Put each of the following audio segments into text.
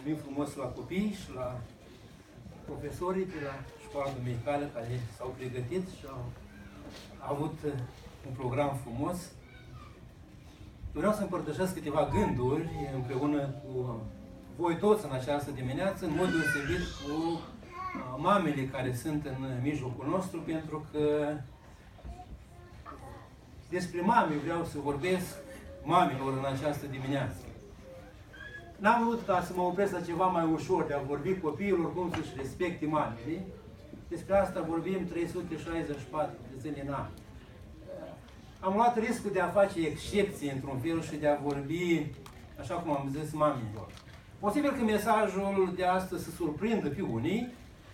mulțumim frumos la copii și la profesorii de la școala duminicală care s-au pregătit și au avut un program frumos. Vreau să împărtășesc câteva gânduri împreună cu voi toți în această dimineață, în mod deosebit cu mamele care sunt în mijlocul nostru, pentru că despre mame vreau să vorbesc mamelor în această dimineață. N-am vrut ca să mă opresc la ceva mai ușor de a vorbi copiilor cum să-și respecte mamele. Despre asta vorbim 364 de zile în an. Am luat riscul de a face excepții într-un fel și de a vorbi, așa cum am zis, mamelor. Posibil că mesajul de astăzi să surprindă pe unii,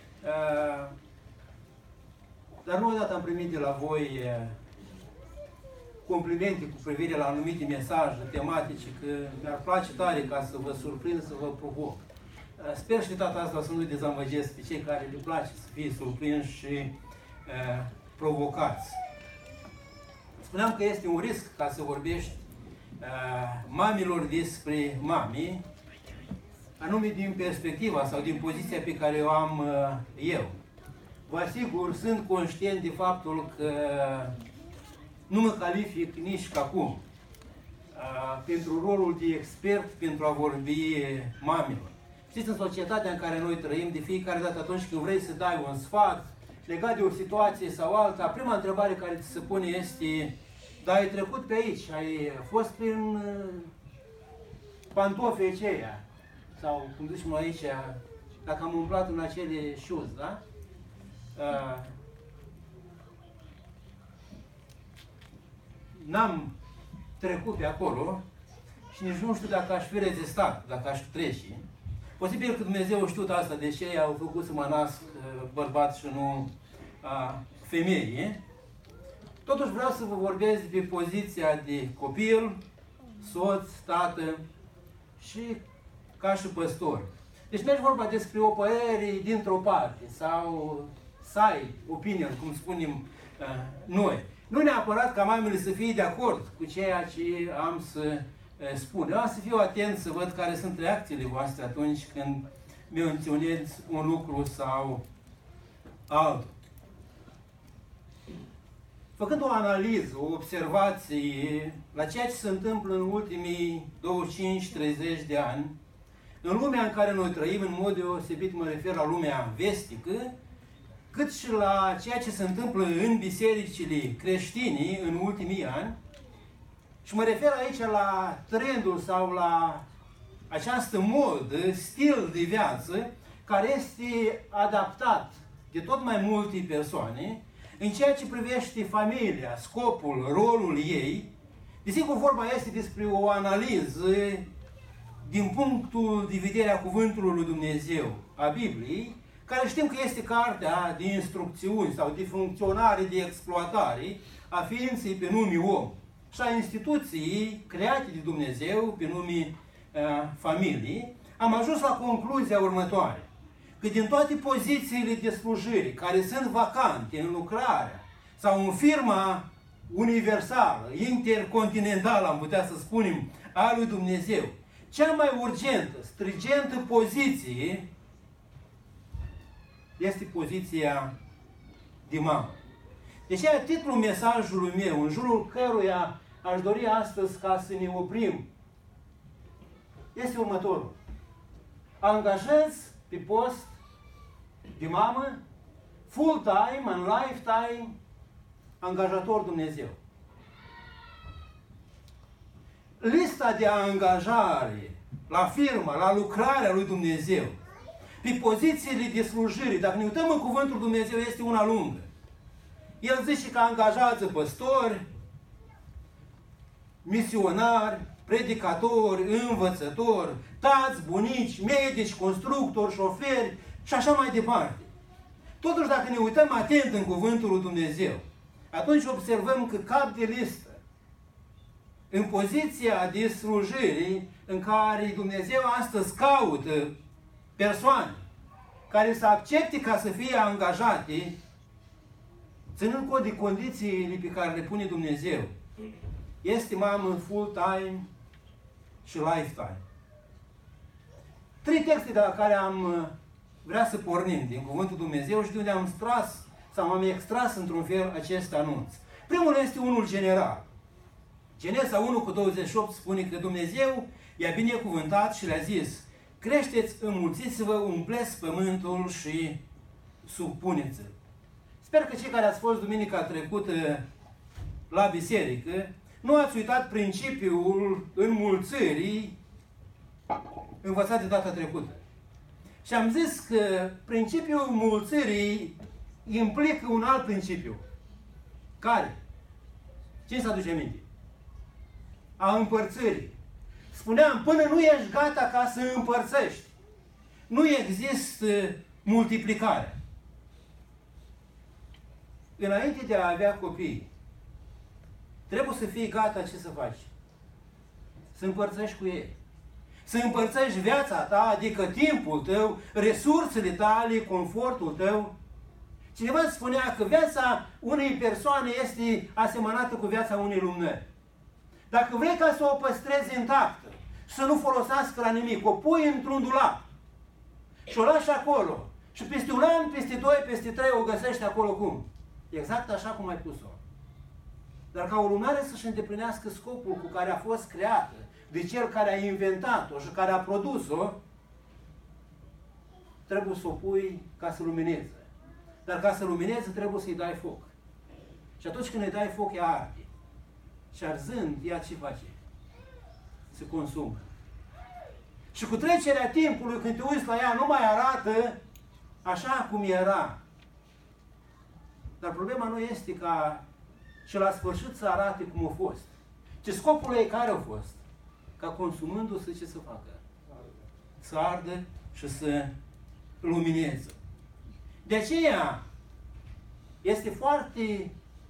dar nu odată am primit de la voi complimente cu privire la anumite mesaje tematice, că mi-ar place tare ca să vă surprind, să vă provoc. Sper și de data asta să nu-i dezamăgesc pe cei care le place să fie surprinși și provocați. Spuneam că este un risc ca să vorbești mamilor despre mami, anume din perspectiva sau din poziția pe care o am eu. Vă asigur, sunt conștient de faptul că nu mă calific nici ca cum pentru rolul de expert pentru a vorbi mamilor. Știți, în societatea în care noi trăim, de fiecare dată atunci când vrei să dai un sfat legat de o situație sau alta, prima întrebare care ți se pune este: dar ai trecut pe aici, ai fost prin pantofii aceia, sau cum zicem noi aici, dacă am umblat în acele shoes, da? N-am trecut pe acolo și nici nu știu dacă aș fi rezistat, dacă aș trece. Posibil că Dumnezeu știut asta, de ce au făcut să mă nasc bărbat și nu femeie. Totuși vreau să vă vorbesc de poziția de copil, soț, tată și ca și păstor. Deci merge vorba despre o părere dintr-o parte sau side opinion, cum spunem noi. Nu neapărat ca mamele să fie de acord cu ceea ce am să spun. Eu am să fiu atent să văd care sunt reacțiile voastre atunci când menționez un lucru sau altul. Făcând o analiză, o observație la ceea ce se întâmplă în ultimii 25-30 de ani, în lumea în care noi trăim, în mod deosebit mă refer la lumea vestică, cât și la ceea ce se întâmplă în bisericile creștine în ultimii ani, și mă refer aici la trendul sau la această modă, stil de viață, care este adaptat de tot mai multe persoane în ceea ce privește familia, scopul, rolul ei. Desigur, vorba este despre o analiză din punctul de vedere a Cuvântului lui Dumnezeu, a Bibliei, care știm că este cartea de instrucțiuni sau de funcționare, de exploatare a ființei pe nume om și a instituției create de Dumnezeu pe nume familie. Am ajuns la concluzia următoare: că din toate pozițiile de slujire care sunt vacante în lucrarea sau în firma universală, intercontinentală, am putea să spunem, a lui Dumnezeu, cea mai urgentă, strigentă poziție este poziția de mamă. Deci, titlul mesajului meu, în jurul căruia aș dori astăzi ca să ne oprim, este următorul: angajez pe post de mamă, full-time, în lifetime, angajator Dumnezeu. Lista de angajare la firma, la lucrarea lui Dumnezeu, pe pozițiile de slujire, dacă ne uităm în Cuvântul Dumnezeu, este una lungă. El zice că angajează păstori, misionari, predicatori, învățători, tați, bunici, medici, constructori, șoferi și așa mai departe. Totuși, dacă ne uităm atent în Cuvântul lui Dumnezeu, atunci observăm că cap de listă, în poziția de slujire în care Dumnezeu astăzi caută persoane care să accepte ca să fie angajate, ținând cont de condițiile pe care le pune Dumnezeu, este mamă full-time și lifetime. 3 texte de la care am vrea să pornim din Cuvântul Dumnezeu și de unde am tras sau am extras într-un fel acest anunț. Primul este unul general. Genesa 1:28 spune că Dumnezeu i-a binecuvântat și le-a zis: creșteți, înmulțiți-vă, umpleți pământul și supuneți-l. Sper că cei care ați fost duminica trecută la biserică nu ați uitat principiul înmulțirii învățat de data trecută. Și am zis că principiul înmulțirii implică un alt principiu. Care? Cine se aduce aminte? A împărțirii. Spuneam, până nu ești gata ca să împărțești, nu există multiplicare. Înainte de a avea copii, trebuie să fii gata ce să faci? Să împărțești cu ei. Să împărțești viața ta, adică timpul tău, resursele tale, confortul tău. Cineva spunea că viața unei persoane este asemănată cu viața unei lumânări. Dacă vrei ca să o păstrezi intactă, să nu folosească la nimic, o pui într-un dulap și o lași acolo. Și peste un an, peste 2, peste 3 o găsești acolo cum? Exact așa cum ai pus-o. Dar ca o lumânare să-și îndeplinească scopul cu care a fost creată, de cel care a inventat-o și care a produs-o, trebuie să o pui ca să lumineze. Dar ca să lumineze trebuie să-i dai foc. Și atunci când îi dai foc, ea arde. Și arzând, ea ce face? Se consumă. Și cu trecerea timpului, când te uiți la ea, nu mai arată așa cum era. Dar problema nu este ca și la sfârșit să arate cum a fost. Ce scopul ei care a fost? Ca consumându-se ce să facă? Să ardă și să lumineze. De aceea este foarte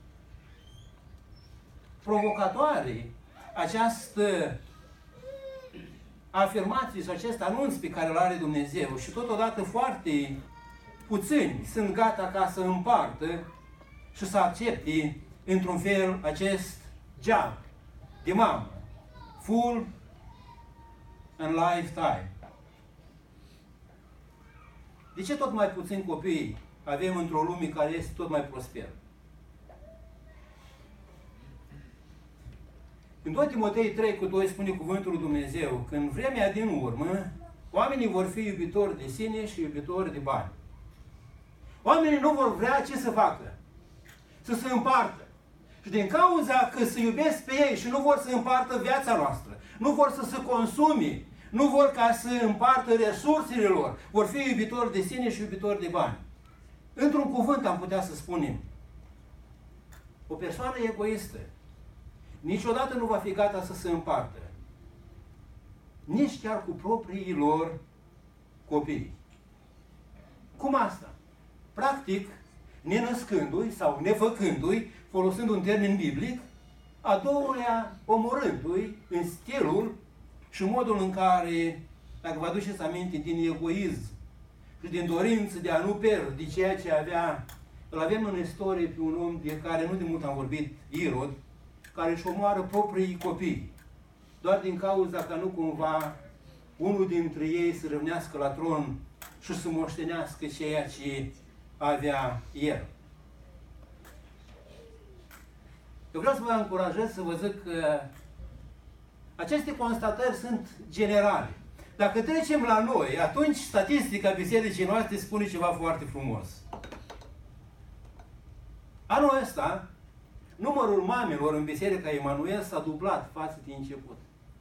provocatoare această afirmație și acest anunț pe care îl are Dumnezeu și totodată foarte puțini sunt gata ca să împartă și să accepte într-un fel acest job de mamă, full and lifetime. De ce tot mai puțini copii avem într-o lume care este tot mai prosperă? În 2 Timotei 3:2 spune cuvântul lui Dumnezeu că în vremea din urmă oamenii vor fi iubitori de sine și iubitori de bani. Oamenii nu vor vrea ce să facă? Să se împartă. Și din cauza că se iubesc pe ei și nu vor să împartă viața noastră, nu vor să se consume, nu vor ca să împartă resursele lor, vor fi iubitori de sine și iubitori de bani. Într-un cuvânt am putea să spunem, o persoană egoistă niciodată nu va fi gata să se împartă, nici chiar cu proprii lor copii. Cum asta? Practic, nenăscându-i sau nefăcându-i, folosind un termen biblic, a doilea omorându-i în stilul și modul în care, dacă vă aduceți aminte, din egoism și din dorință de a nu pierde ceea ce avea, îl avem în istorie pe un om de care nu de mult am vorbit, Irod, care își omoară proprii copii, doar din cauza ca nu cumva unul dintre ei să rămânească la tron și să moștenească ceea ce avea el. Eu vreau să vă încurajez să vă zic că aceste constatări sunt generale. Dacă trecem la noi, atunci statistica bisericii noastre spune ceva foarte frumos. Anul ăsta, numărul mamelor în Biserica Emanuel s-a dublat față de început.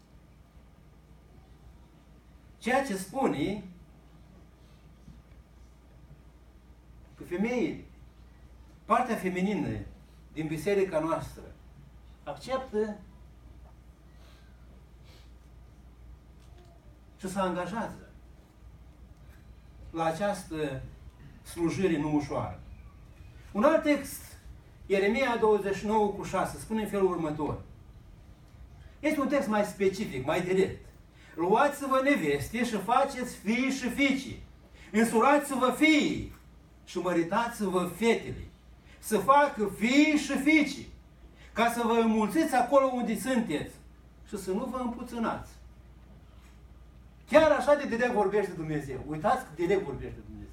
Ceea ce spune că femeile, partea feminină din biserica noastră, acceptă și se angajează la această slujire nu ușoară. Un alt text, Ieremia 29:6, spune în felul următor. Este un text mai specific, mai direct. Luați-vă neveste și faceți fii și fiicii. Însurați-vă fiii și măritați-vă fetele. Să facă fii și fiicii, ca să vă înmulțiți acolo unde sunteți și să nu vă împuținați. Chiar așa de direct vorbește Dumnezeu. Uitați cât direct vorbește Dumnezeu.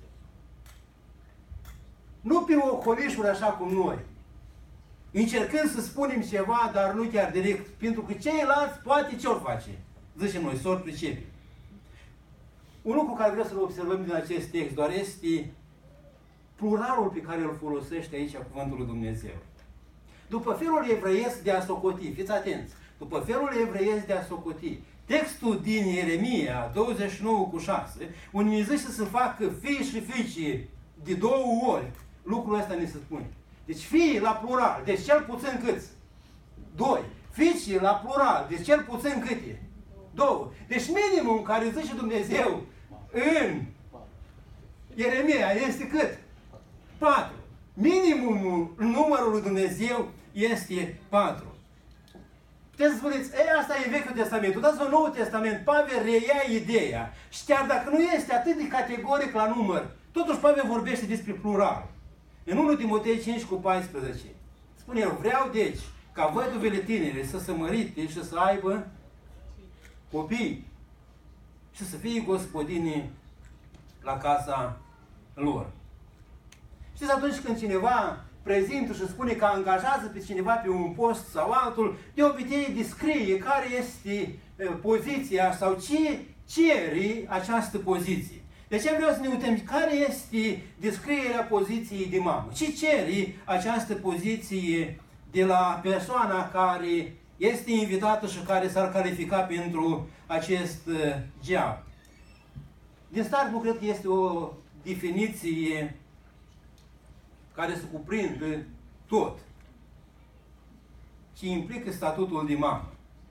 Nu prin ocolișuri așa cum noi. Încercând să spunem ceva, dar nu chiar direct. Pentru că ceilalți poate ce-or face? Zicem noi, s-or pricepe. Un lucru care vreau să-l observăm din acest text doar este pluralul pe care îl folosește aici cuvântul lui Dumnezeu. După felul evreiesc de a socoti, fiți atenți, după felul evreiesc de a socoti, textul din Ieremia 29:6, unde ne zice să se facă fii și fiice de 2 ori, lucrul ăsta ne se spune. Deci fii la plural, deci cel puțin câți? 2. Fiice la plural, deci cel puțin câte? 2. Deci minimum care zice Dumnezeu în Ieremia este cât? 4. Minimumul numărul lui Dumnezeu este 4. Puteți să spuneți, asta e Vechiul Testament. Uitați-vă Noul Testament, Pavel reia ideea. Și chiar dacă nu este atât de categoric la număr, totuși Pavel vorbește despre plural. În 1 Timotei 5:14 spune el, vreau deci ca văduvele tinere să se mărite și să aibă copii și să fie gospodine la casa lor. Știți, atunci când cineva prezintă și spune că angajează pe cineva pe un post sau altul, de obicei descrie care este poziția sau ce cere această poziție. De aceea vreau să ne uităm care este descrierea poziției de mamă. Ce cere această poziție de la persoana care este invitată și care s-ar califica pentru acest job. Din start nu cred că este o definiție care să cuprindă tot ce implică statutul de mamă.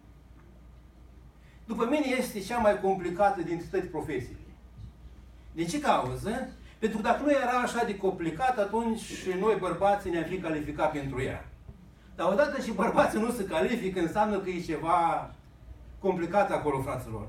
După mine este cea mai complicată dintre toate profesiile. De ce cauză? Pentru că dacă nu era așa de complicat, atunci noi bărbații ne-am fi calificat pentru ea. Dar odată și bărbații nu se califică, înseamnă că e ceva complicat acolo, fraților.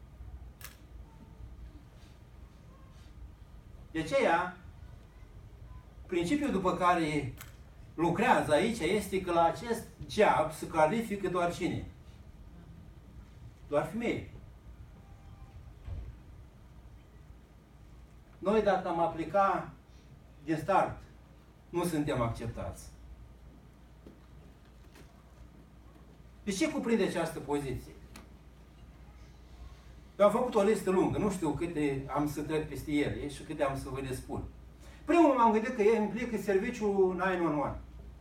De aceea, principiul după care lucrează aici este că la acest job se califică doar cine? Doar femei. Noi, dacă am aplicat din start, nu suntem acceptați. De ce cuprinde această poziție? Eu am făcut o listă lungă, nu știu câte am să trec peste ele și câte am să vă le spun. Primul m-am gândit că el implică serviciul 911.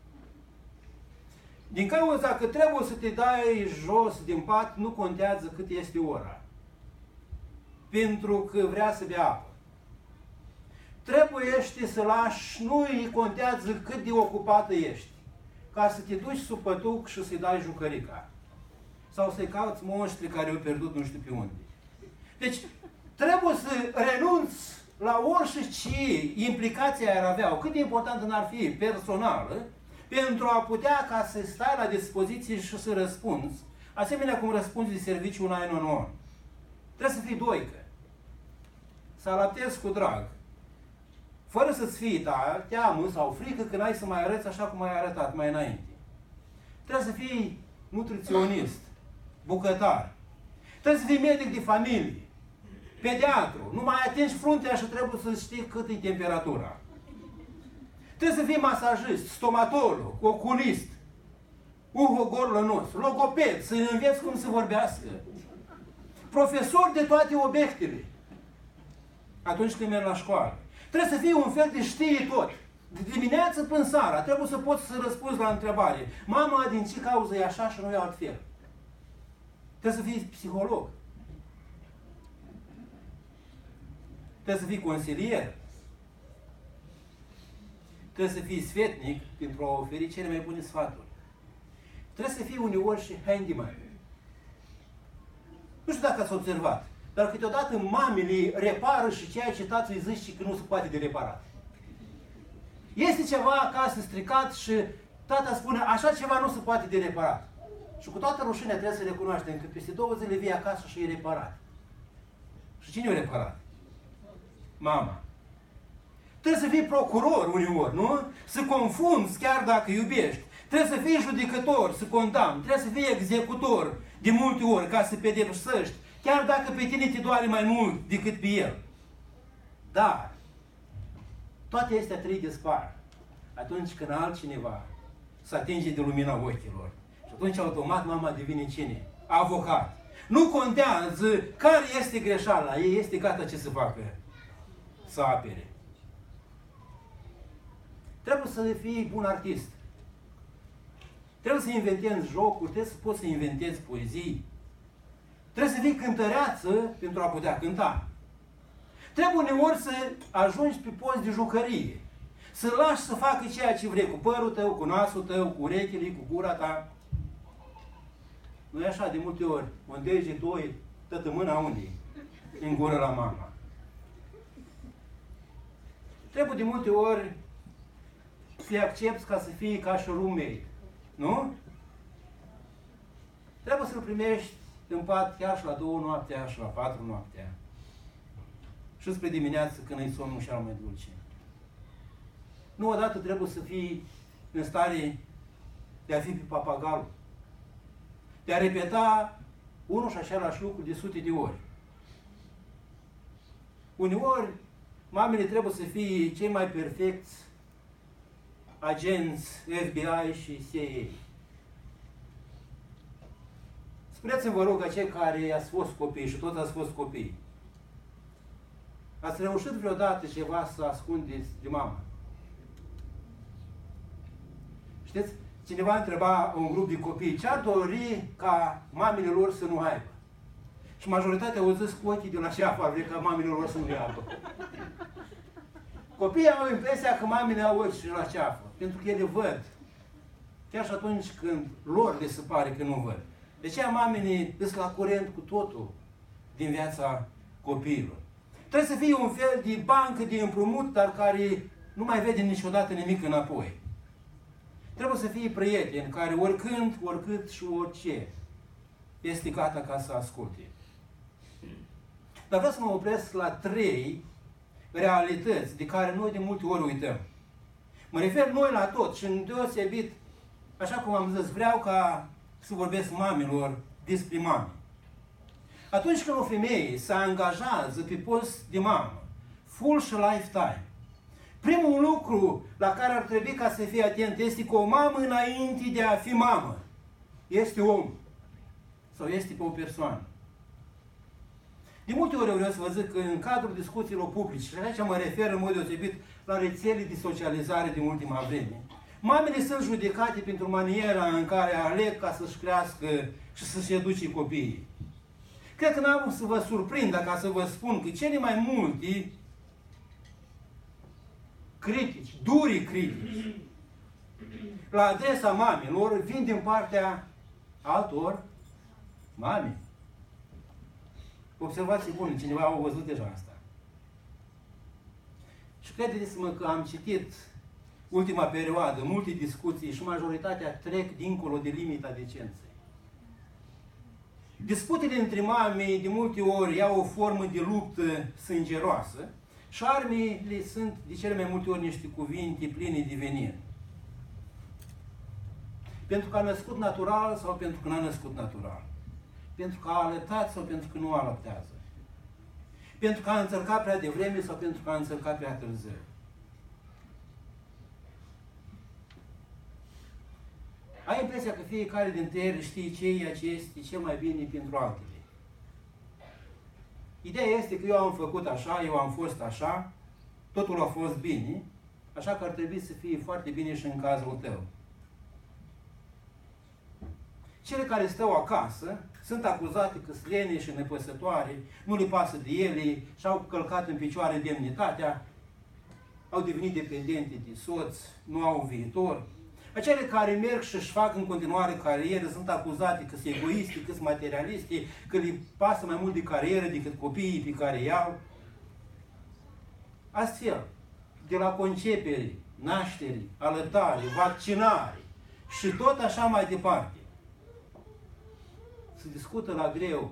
Din cauza că trebuie să te dai jos din pat, nu contează cât este ora. Pentru că vrea să bea apă. Trebuie să lași, nu-i contează cât de ocupată ești. Ca să te duci sub pătuc și să-i dai jucărica. Sau să-i cauți monștri care au pierdut nu știu pe unde. Deci, trebuie să renunți la orice ce implicații ar avea, cât de importantă n-ar fi personală, pentru a putea ca să stai la dispoziție și să răspunzi, asemenea cum răspunzi de serviciul 911. Trebuie să fii doică. Să alaptezi cu drag. Fără să-ți fie teamă sau frică că n-ai să mai arăți așa cum ai arătat mai înainte. Trebuie să fii nutriționist, bucătar. Trebuie să fii medic de familie, pediatru. Nu mai atingi fruntea și trebuie să știi cât e temperatura. Trebuie să fii masajist, stomatolog, oculist, uhogorlănos, logoped, să înveți cum să vorbească. Profesor de toate obiectele. Atunci când mergi la școală. Trebuie să fii un fel de știe tot. De dimineață până seara trebuie să poți să răspunzi la întrebare. Mama, din ce cauză e așa și nu e altfel? Trebuie să fii psiholog. Trebuie să fii consilier. Trebuie să fii sfetnic pentru a oferi cele mai bune sfaturi. Trebuie să fii uneori și handyman. Nu știu dacă ați observat, dar câteodată mamele repară și ceea ce tatăl îi zice că nu se poate de reparat. Este ceva acasă stricat și tata spune, așa ceva nu se poate de reparat. Și cu toată rușinea trebuie să recunoaștem că peste 2 zile vii acasă și e reparat. Și cine o reparat? Mama. Trebuie să fii procuror uneori, nu? Să confunzi chiar dacă iubești. Trebuie să fii judecător, să condamni. Trebuie să fii executor de multe ori ca să pedepsești Chiar dacă pe tine te doare mai mult decât pe el. Dar toate astea trei dispar atunci când altcineva se atinge de lumina ochilor. Și atunci automat mama devine cine? Avocat. Nu contează care este greșeala, ei este gata ce să facă? Să apere. Trebuie să fii bun artist. Trebuie să inventezi jocuri, trebuie să poți să inventezi poezii. Trebuie să fii cântăreață pentru a putea cânta. Trebuie uneori să ajungi pe post de jucărie. Să lași să facă ceea ce vrei, cu părul tău, cu nasul tău, cu urechile, cu gura ta. Nu e așa de multe ori, un dege, doi, tătă mâna unde în gură la mama. Trebuie de multe ori să-i accepti ca să fie ca și roommate. Nu? Trebuie să-l primești în pat chiar și la 2 noaptea, și la 4 noaptea. Și spre dimineață când îi somnul cel mai dulce. Nu odată trebuie să fii în stare de a fi pe papagalul. De a repeta unul și același lucru de sute de ori. Uneori, mamele trebuie să fie cei mai perfecți agenți FBI și CIA. Spuneți-mi, vă rog, acei care ați fost copii și tot ați fost copii. Ați reușit vreodată ceva să ascundeți de mamă? Știți? Cineva întreba un grup de copii ce-ar dori ca mamele lor să nu aibă. Și majoritatea au zis cu ochii de la șeafă, ar vrea ca mamele lor să nu aibă. Copiii au impresia că mamele au ochi și la ceafă, pentru că ele văd. Chiar și atunci când lor le se pare că nu văd. De aceea mamele sunt la curent cu totul din viața copiilor. Trebuie să fie un fel de bancă de împrumut, dar care nu mai vede niciodată nimic înapoi. Trebuie să fie prieteni care oricând, oricât și orice este gata ca să asculte. Dar vreau să mă opresc la 3 realități de care noi de multe ori uităm. Mă refer noi la tot și în deosebit, așa cum am zis, vreau ca să vorbesc mamelor despre mame. Atunci când o femeie se angajează pe post de mamă, full și lifetime, primul lucru la care ar trebui ca să fie atent este că o mamă înainte de a fi mamă este om sau este pe o persoană. De multe ori vreau să vă zic că în cadrul discuțiilor publice, și aici mă refer în mod deosebit la rețele de socializare din ultima vreme, mamele sunt judecate pentru maniera în care aleg ca să-și crească și să-și educe copiii. Cred că n-am să vă surprind ca să vă spun că cele mai multe critici, duri critici, la adresa mamelor vin din partea altor mame. Observații bune, cineva a văzut deja asta. Și credeți-mă că am citit ultima perioadă multe discuții și majoritatea trec dincolo de limita decenței. Disputele între mame de multe ori iau o formă de luptă sângeroasă și armele sunt de cele mai multe ori niște cuvinte pline de venin. Pentru că a născut natural sau pentru că n-a născut natural. Pentru că a alăptat sau pentru că nu alăptează. Pentru că a înțărcat prea devreme sau pentru că a înțărcat prea târziu. Ai impresia că fiecare dintre ele știe ceea ce este cel mai bine pentru altele. Ideea este că eu am făcut așa, eu am fost așa, totul a fost bine, așa că ar trebui să fie foarte bine și în cazul tău. Cele care stau acasă sunt acuzate că sunt lene și nepăsătoare, nu le pasă de ele, și-au călcat în picioare demnitatea, au devenit dependente de soț, nu au viitor. Acele care merg și își fac în continuare carieră sunt acuzate că sunt egoiste, că sunt materialiste, că le pasă mai mult de carieră decât copiii pe care i-au. Astfel, de la concepere, naștere, alăptare, vaccinare și tot așa mai departe, se discută la greu.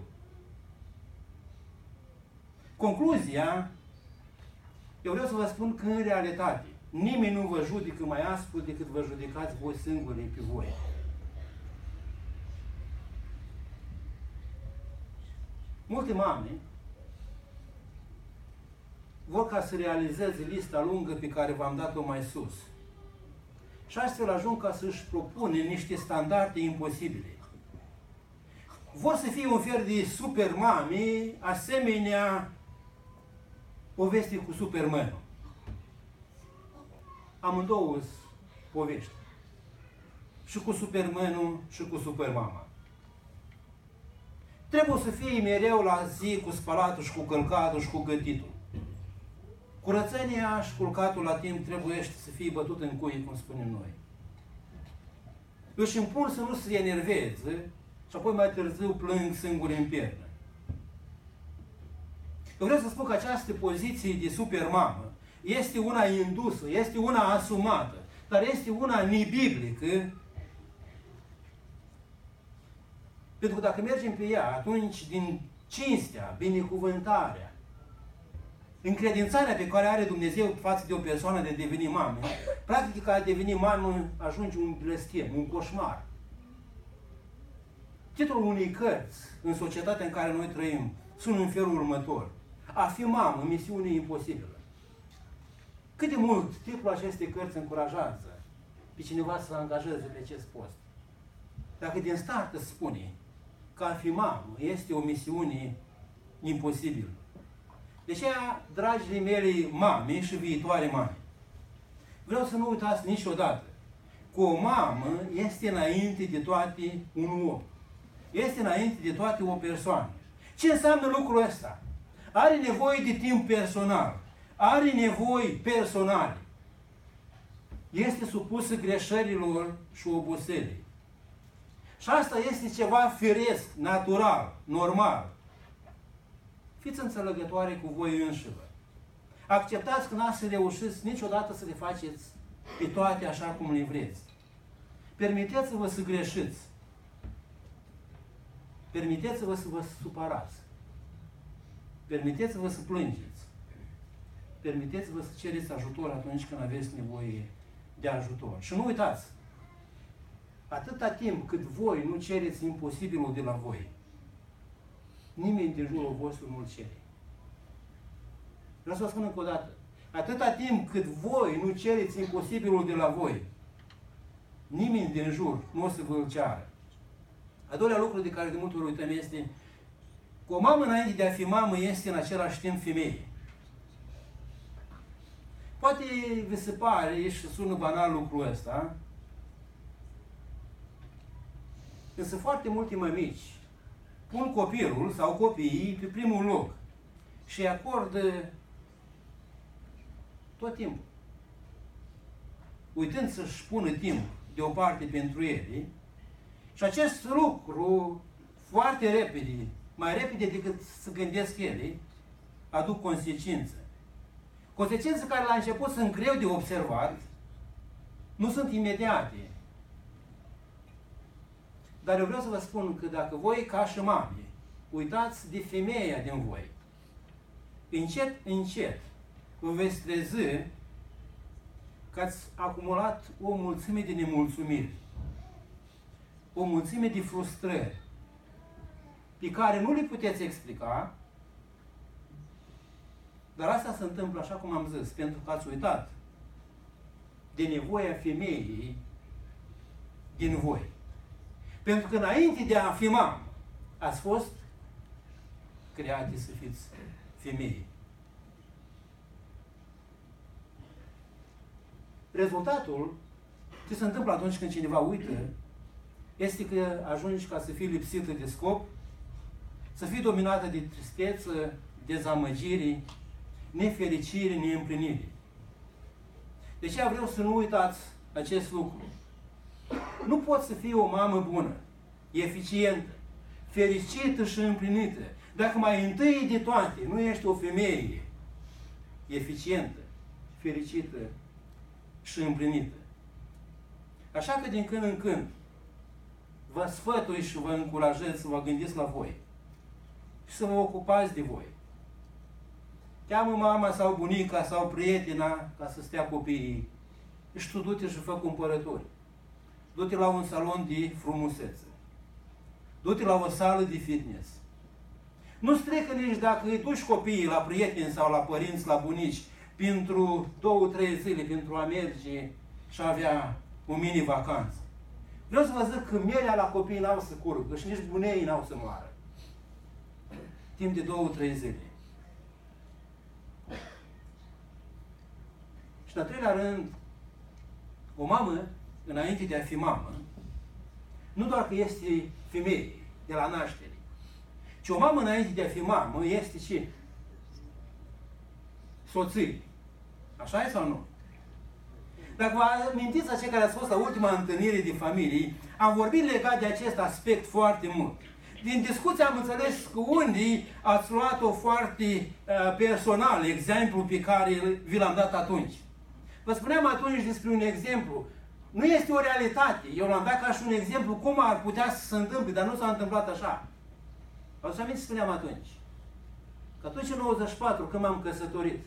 Concluzia, eu vreau să vă spun că în realitate nimeni nu vă judecă mai aspru decât vă judecați voi singuri pe voi. Multe mame vor ca să realizeze lista lungă pe care v-am dat-o mai sus. Și astfel ajung ca să-și propune niște standarde imposibile. Vor să fie un fel de supermame, asemenea povestii cu Supermanul. Amândouă povești. Și cu Supermanul și cu Supermama. Trebuie să fie mereu la zi cu spălatul și cu călcatul și cu gătitul. Curățenia și culcatul la timp trebuie să fie bătut în cui, cum spunem noi. Își impun să nu se enerveze și apoi mai târziu plâng singuri în piernă. Eu vreau să spun că această poziție de supermamă este una indusă, este una asumată, dar este una nebiblică. Pentru că dacă mergem pe ea, atunci din cinstea, binecuvântarea, încredințarea pe care are Dumnezeu față de o persoană de a deveni mamă, practic că a deveni mamă ajunge un blestem, un coșmar. Titlul unei cărți în societatea în care noi trăim sună în felul următor: a fi mamă, misiune imposibilă. Cât de mult titlul acestei cărți încurajează pe cineva să angajeze pe acest post. Dacă din start îți spune că a fi mamă este o misiune imposibilă. De aceea, dragii mele mame și viitoare mame, vreau să nu uitați niciodată că o mamă este înainte de toate un om. Este înainte de toate o persoană. Ce înseamnă lucrul ăsta? Are nevoie de timp personal. Are nevoi personale. Este supusă greșelilor și oboselii. Și asta este ceva firesc, natural, normal. Fiți înțelegătoare cu voi înșivă. Acceptați că n-ați să reușiți niciodată să le faceți pe toate așa cum le vreți. Permiteți-vă să greșiți. Permiteți-vă să vă supărați. Permiteți-vă să plângeți. Permiteți-vă să cereți ajutor atunci când aveți nevoie de ajutor. Și nu uitați, atâta timp cât voi nu cereți imposibilul de la voi, nimeni din jurul vostru nu-l cere. Vreau să vă spun încă o dată. Atâta timp cât voi nu cereți imposibilul de la voi, nimeni din jur nu o să vă-l ceară. A doilea lucru de care de multe ori uităm este că o mamă înainte de a fi mamă este în același timp femeie. Poate vi se pare și sună banal lucrul ăsta, însă foarte multe mămici pun copilul sau copiii pe primul loc și îi acordă tot timpul. Uitând să-și pună timp deoparte pentru ele, și acest lucru foarte repede, mai repede decât să gândesc ele, aduc consecințe. Consecințe care la început sunt greu de observat, nu sunt imediate. Dar eu vreau să vă spun că dacă voi, ca și mame, uitați de femeia din voi, încet, încet, vă veți trezi că ați acumulat o mulțime de nemulțumiri, o mulțime de frustrări, pe care nu le puteți explica, dar asta se întâmplă, așa cum am zis, pentru că ați uitat de nevoia femeii din voi. Pentru că înainte de a fi mamă, ați fost create să fiți femei. Rezultatul, ce se întâmplă atunci când cineva uită, este că ajungi ca să fii lipsită de scop, să fii dominată de tristeță, dezamăgire, nefericire, neîmplinire. De aceea vreau să nu uitați acest lucru. Nu poți să fii o mamă bună, eficientă, fericită și împlinită, dacă mai întâi de toate nu ești o femeie eficientă, fericită și împlinită. Așa că din când în când vă sfătui și vă încurajez să vă gândiți la voi și să vă ocupați de voi. Cheamă mama sau bunica sau prietena ca să stea copiii și tu du-te și fă cumpărături. Du-te la un salon de frumusețe. Du-te la o sală de fitness. Nu-ți trecă nici dacă îi duci copiii la prieteni sau la părinți, la bunici, pentru 2-3 zile, pentru a merge și a avea o mini-vacanță. Vreau să vă zic că mierea la copii n-au să curgă și nici buneii n-au să moară. Timp de 2-3 zile. Și în al treilea rând, o mamă, înainte de a fi mamă, nu doar că este femeie de la naștere, ci o mamă înainte de a fi mamă este ce? Soție. Așa e sau nu? Dacă vă amintiți acei care ați fost la ultima întâlnire de familie, am vorbit legat de acest aspect foarte mult. Din discuție am înțeles că unii ați luat-o foarte personal, exemplu pe care vi l-am dat atunci. Vă spuneam atunci despre un exemplu. Nu este o realitate. Eu l-am dat ca și un exemplu cum ar putea să se întâmple, dar nu s-a întâmplat așa. Vă să aminti, spuneam atunci. Că atunci în 94, când m-am căsătorit,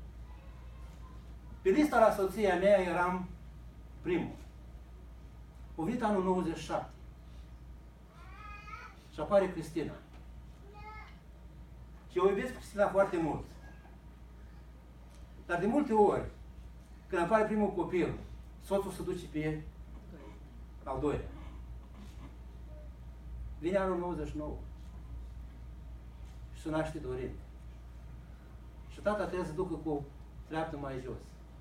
pe lista la soția mea eram primul. O venit anul 97. Și apare Cristina. Și eu iubesc Cristina foarte mult. Dar de multe ori, când apare primul copil, soțul se duce pe al doilea. Vine anul 99. Și se naște Dorin. Și tata trebuie să ducă cu treaptă mai jos.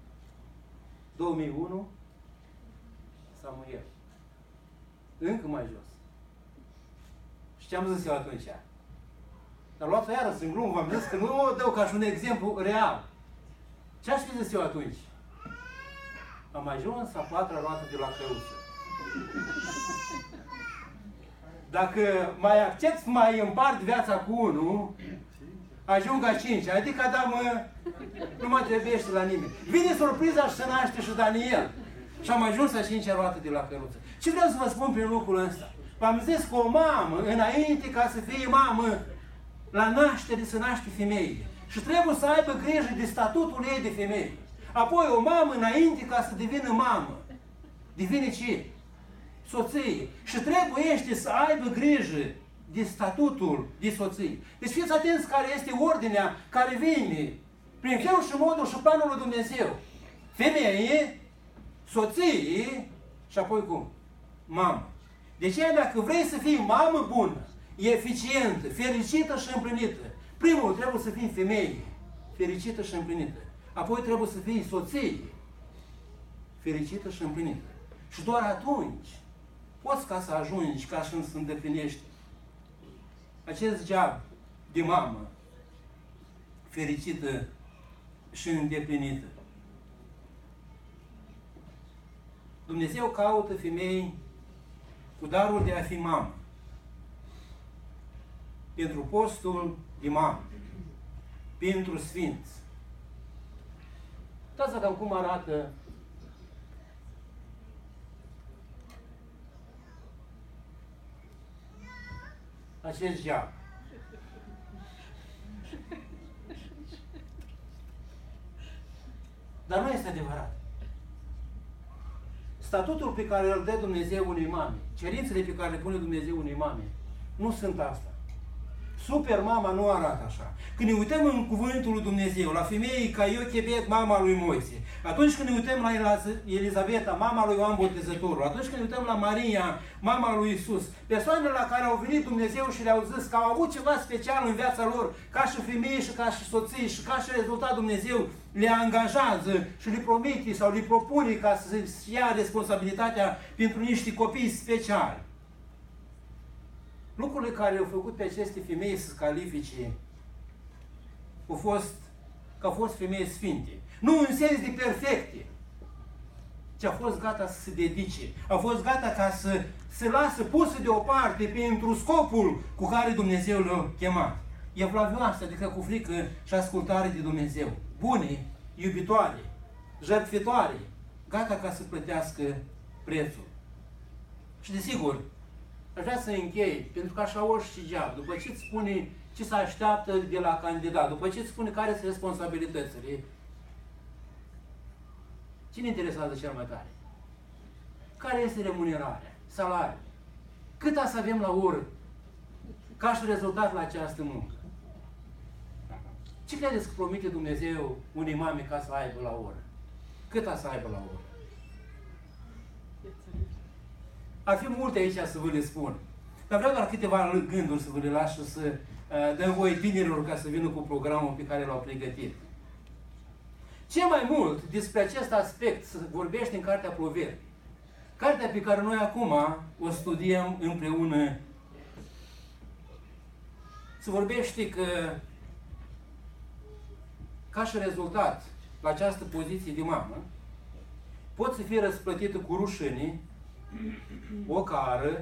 2001, Samuel. Încă mai jos. Și ce am zis eu atunci? Dar luat-o iarăși în glumă, v-am zis că nu o dau ca și un exemplu real. Ce aș fi zis eu atunci? Am ajuns a 4-a roată de la căruță. Dacă mai accept să mai împart viața cu unul, ajung a 5, adică da, nu mă trebuiește la nimeni. Vine surpriza și se naște și Daniel. Și am ajuns a 5-a roată de la căruță. Ce vreau să vă spun prin lucrul ăsta? V-am zis că o mamă, înainte ca să fie mamă, la naștere se naște femeie. Și trebuie să aibă grijă de statutul ei de femeie. Apoi o mamă, înainte ca să devină mamă, devine ce? Soție. Și trebuie să aibă grijă de statutul de soție. Deci fiți atenți care este ordinea care vine prin felul și modul și planul lui Dumnezeu. Femeie, soție și apoi cum? Mamă. Deci dacă vrei să fii mamă bună, eficientă, fericită și împlinită, primul trebuie să fii femeie, fericită și împlinită. Apoi trebuie să fii soție, fericită și împlinită. Și doar atunci poți ca să ajungi ca și să îndeplinești acest geab de mamă fericită și îndeplinită. Dumnezeu caută femei cu darul de a fi mamă. Pentru postul de mamă. Pentru sfinți. Uitați-vă cam cum arată acest geam. Dar nu este adevărat. Statutul pe care îl dă Dumnezeu unei mame, cerințele pe care le pune Dumnezeu unei mame, nu sunt asta. Super mama nu arată așa. Când ne uităm în cuvântul lui Dumnezeu, la femeii ca Iochebed, mama lui Moise, atunci când ne uităm la Elizabeta, mama lui Ioan Botezătorul, atunci când ne uităm la Maria, mama lui Isus, persoanele la care au venit Dumnezeu și le-au zis că au avut ceva special în viața lor, ca și femei și ca și soții și ca și rezultat Dumnezeu le angajează și le promite sau le propune ca să ia responsabilitatea pentru niște copii speciali. Lucrurile care le-au făcut pe aceste femei să califice au fost femei sfinte. Nu în sens de perfecte, ci a fost gata să se dedice. A fost gata ca să se lasă pusă deoparte pentru scopul cu care Dumnezeu le-a chemat. Evlavioase, adică cu frică și ascultare de Dumnezeu. Bune, iubitoare, jertfitoare, gata ca să plătească prețul. Și desigur, aș vrea să închei, pentru că așa orice geab, după ce îți spune ce se așteaptă de la candidat, după ce îți spune care sunt responsabilitățile, cine interesează cel mai tare? Care este remunerarea, salariul? Cât să avem la oră ca și rezultat la această muncă? Ce credeți că promite Dumnezeu unei mame ca să aibă la oră? Cât a să aibă la oră? Ar fi multe aici să vă le spun. Dar vreau doar câteva gânduri să vă le las și să dăm voie tinerilor ca să vină cu programul pe care l-au pregătit. Ce mai mult despre acest aspect se vorbește în Cartea Proverbi. Cartea pe care noi acum o studiem împreună. Se vorbește că ca și rezultat la această poziție de mamă pot să fie răsplătită cu rușine, ocară,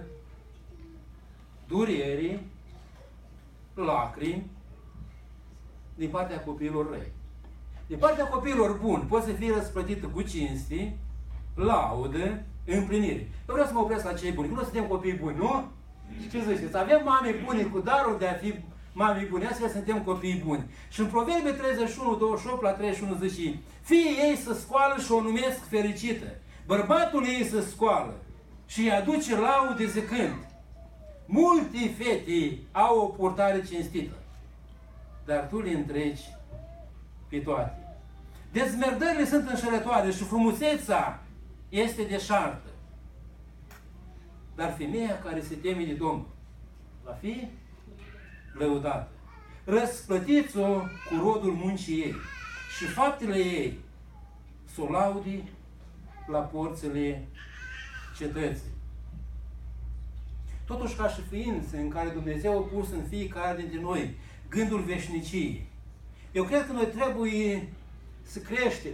durere, lacrimi din partea copiilor răi. Din partea copiilor buni pot să fie răsplătită cu cinste, laudă, împlinire. Eu vreau să mă opresc la cei buni. Nu suntem copii buni, nu? Și ce ziceți? Avem mame bune cu darul de a fi mame bune. Astfel suntem copii buni. Și în Proverbe 31, 28 la 31 zice: fiii ei se scoală și o numesc fericită. Bărbatul ei se scoală și îi aduce laude zicând: multe fete au o purtare cinstită, dar tu le întregi pe toate. Dezmerdările sunt înșelătoare și frumusețea este deșartă. Dar femeia care se teme de Domnul va fi lăudată. Răsplătiți-o cu rodul muncii ei și faptele ei să o laude la porțile cetății. Totuși, ca și ființe în care Dumnezeu a pus în fiecare dintre noi gândul veșniciei, eu cred că noi trebuie să creștem,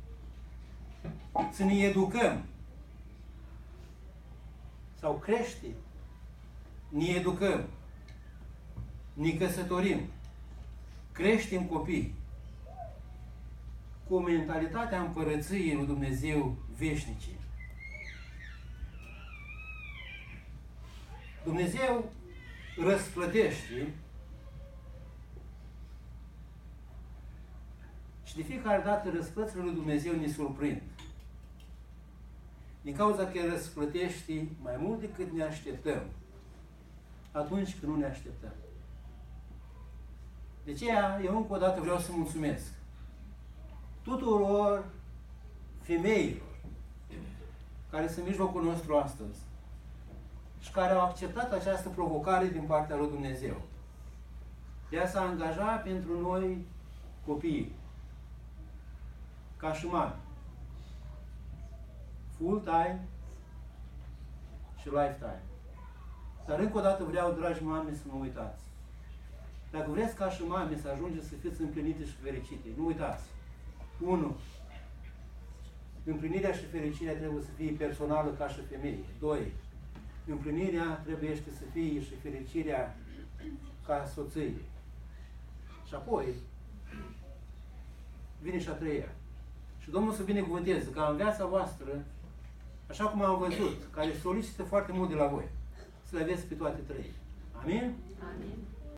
să ne educăm. Sau crește, ne educăm, ne căsătorim, creștem copii cu mentalitatea împărăției lui Dumnezeu veșnice. Dumnezeu răsplătește și de fiecare dată răsplățile lui Dumnezeu ne surprind. Din cauza că răsplătește mai mult decât ne așteptăm atunci când nu ne așteptăm. De aceea, eu încă o dată vreau să mulțumesc tuturor femeilor care sunt în mijlocul nostru astăzi și care au acceptat această provocare din partea lui Dumnezeu de a se angaja pentru noi copiii, ca și mami, full-time și lifetime. Dar încă o dată vreau, dragi mame, să nu uitați. Dacă vreți ca și mame să ajungeți să fiți împlinite și fericite, nu uitați. 1. Împlinirea și fericirea trebuie să fie personală ca și femeie. 2. Împlinirea trebuie să fie și fericirea ca soție. Și apoi vine și a treia. Și Domnul să binecuvânteze ca în viața voastră, așa cum am văzut, care solicită foarte mult de la voi, să le aveți pe toate trei. Amin? Amin.